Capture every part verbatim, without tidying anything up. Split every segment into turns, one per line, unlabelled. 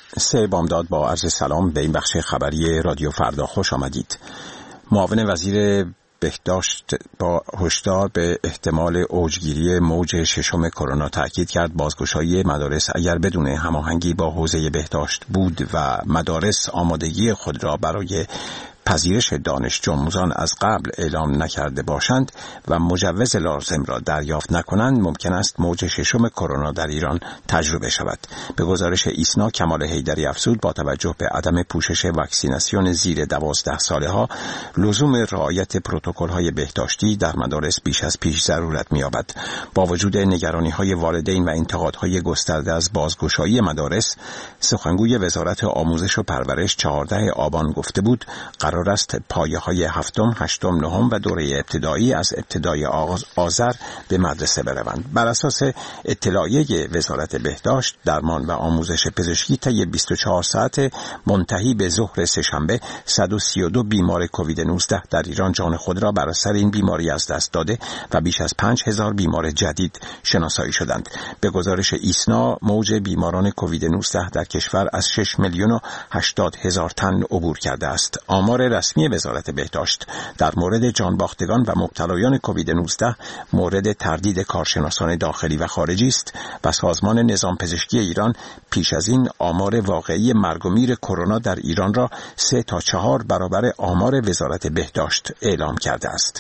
سه بامداد با عرض سلام به این بخش خبری رادیو فردا خوش آمدید. معاون وزیر بهداشت با هشدار به احتمال اوجگیری موج ششم کرونا تاکید کرد بازگشایی مدارس اگر بدون هماهنگی با حوزه بهداشت بود و مدارس آمادگی خود را برای پذیرش دانشجو آموزان از قبل اعلام نکرده باشند و مجوز لازم را دریافت نکنند ممکن است موج ششم کرونا در ایران تجربه شود. به گزارش ایسنا کمال حیدری افزود با توجه به عدم پوشش واکسیناسیون زیر دوازده ساله ها لزوم رعایت پروتکل های بهداشتی در مدارس بیش از پیش ضرورت می‌یابد. با وجود نگرانی های والدین و انتقادهای گسترده از بازگشایی مدارس، سخنگوی وزارت آموزش و پرورش چهاردهم آبان گفته بود قرار است پایه های هفتم، هشتم، نهم و دوره ابتدایی از ابتدای آذر به مدرسه بروند. بر اساس اطلاعیه وزارت بهداشت، درمان و آموزش پزشکی طی بیست و چهار ساعت منتهی به ظهر سه‌شنبه صد و سی و دو بیمار کووید نوزده در ایران جان خود را بر اثر این بیماری از دست داده و بیش از پنج هزار بیمار جدید شناسایی شدند. به گزارش ایسنا موج بیماران کووید نوزده در کشور از شش میلیون و هشتاد هزار تن عبور کرده است. آمار رسمی وزارت بهداشت در مورد جانباختگان و مبتلایان کووید نوزده مورد تردید کارشناسان داخلی و خارجی است و سازمان نظام پزشکی ایران پیش از این آمار واقعی مرگ و میر کرونا در ایران را سه تا چهار برابر آمار وزارت بهداشت اعلام کرده است.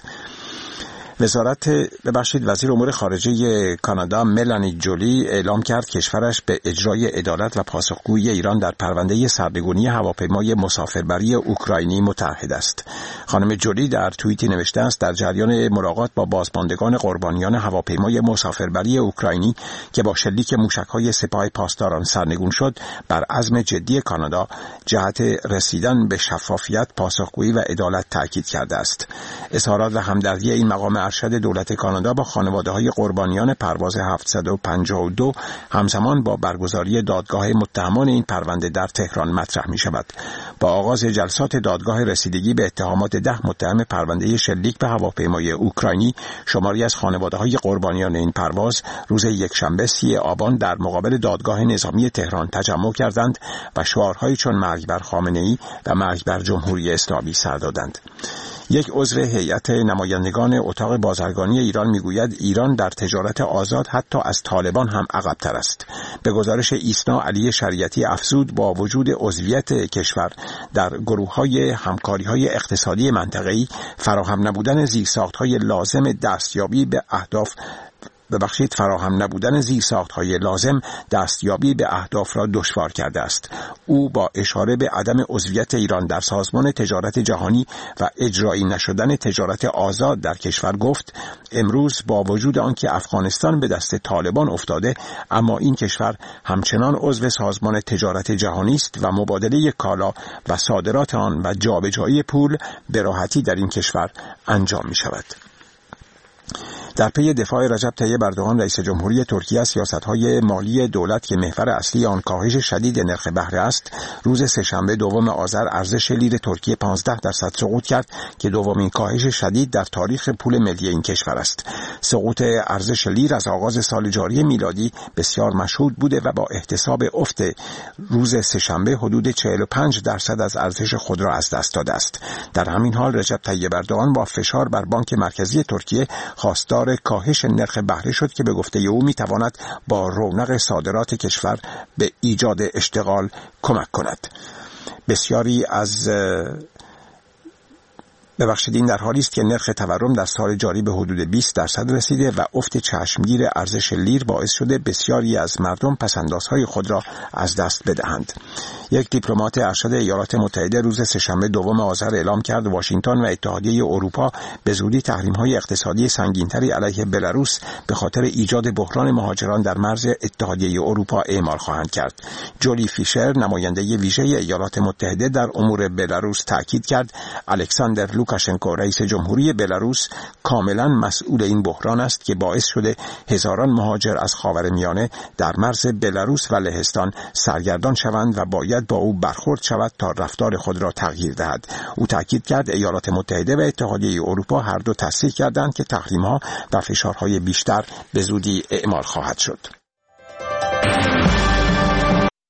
وزارت ببخشید وزیر امور خارجه کانادا ملانی جولی اعلام کرد کشورش به اجرای عدالت و پاسخگویی ایران در پرونده سرنگونی هواپیمای مسافربری اوکراینی متعهد است. خانم جولی در توییتی نوشته است در جریان ملاقات با بازماندگان قربانیان هواپیمای مسافربری اوکراینی که با شلیک موشک‌های سپاه پاسداران سرنگون شد، بر عزم جدی کانادا جهت رسیدن به شفافیت، پاسخگویی و عدالت تاکید کرده است. اظهارات و همدردی این مقام ارشد دولت کانادا با خانواده‌های قربانیان پرواز هفتصد و پنجاه و دو همزمان با برگزاری دادگاه متهمان این پرونده در تهران مطرح می شود. با آغاز جلسات دادگاه رسیدگی به اتهامات ده متهم پرونده شلیک به هواپیمای اوکراینی، شماری از خانواده‌های قربانیان این پرواز روز یکشنبه سی آبان در مقابل دادگاه نظامی تهران تجمع کردند و شعارهایی چون مرگ بر خامنه‌ای و مرگ بر جمهوری اسلامی سر دادند. یک عضو هیئت نمایندگان اتاق بازرگانی ایران میگوید ایران در تجارت آزاد حتی از طالبان هم عقب‌تر است. به گزارش ایسنا علی شریعتی افزود با وجود عضویت کشور در گروه‌های همکاری‌های اقتصادی منطقه‌ای، فراهم نبودن زیرساخت‌های لازم دستیابی به اهداف ببخشید فراهم نبودن زیرساخت‌های لازم دستیابی به اهداف را دشوار کرده است. او با اشاره به عدم عضویت ایران در سازمان تجارت جهانی و اجرایی نشدن تجارت آزاد در کشور گفت امروز با وجود آنکه افغانستان به دست طالبان افتاده، اما این کشور همچنان عضو سازمان تجارت جهانی است و مبادله کالا و صادرات آن و جابجایی پول به راحتی در این کشور انجام می شود. در پی دفاع رجب طیب اردوغان رئیس جمهوری ترکیه از سیاست‌های مالی دولت که محور اصلی آن کاهش شدید نرخ بهره است، روز سه‌شنبه دوم آذر ارزش لیر ترکیه پانزده درصد سقوط کرد که دومین کاهش شدید در تاریخ پول ملی این کشور است. سقوط ارزش لیر از آغاز سال جاری میلادی بسیار مشهود بوده و با احتساب افت روز سه‌شنبه حدود چهل و پنج درصد از ارزش خود را از دست داده است. در همین حال رجب طیب اردوغان با فشار بر بانک مرکزی ترکیه خواستار کاهش نرخ بهره شد که به گفته او میتواند با رونق صادرات کشور به ایجاد اشتغال کمک کند. بسیاری از ببخشید این در حالی است که نرخ تورم در سال جاری به حدود بیست درصد رسیده و افت چشمگیر ارزش لیر باعث شده بسیاری از مردم پس‌اندازهای خود را از دست بدهند. یک دیپلمات ارشد ایالات متحده روز سه‌شنبه دوم آذر اعلام کرد واشنگتن و اتحادیه اروپا به زودی تحریم‌های اقتصادی سنگین‌تری علیه بلاروس به خاطر ایجاد بحران مهاجران در مرز اتحادیه اروپا اعمال خواهند کرد. جولی فیشر نماینده ویژه ایالات متحده در امور بلاروس تاکید کرد الکساندر لوکاشنکو رئیس جمهوری بلاروس کاملا مسئول این بحران است که باعث شده هزاران مهاجر از خاورمیانه در مرز بلاروس و لهستان سرگردان شوند و باید با او برخورد شود تا رفتار خود را تغییر دهد. او تاکید کرد ایالات متحده و اتحادیه اروپا هر دو تصریح کردند که تحریم‌ها و فشارهای بیشتر به زودی اعمال خواهد شد.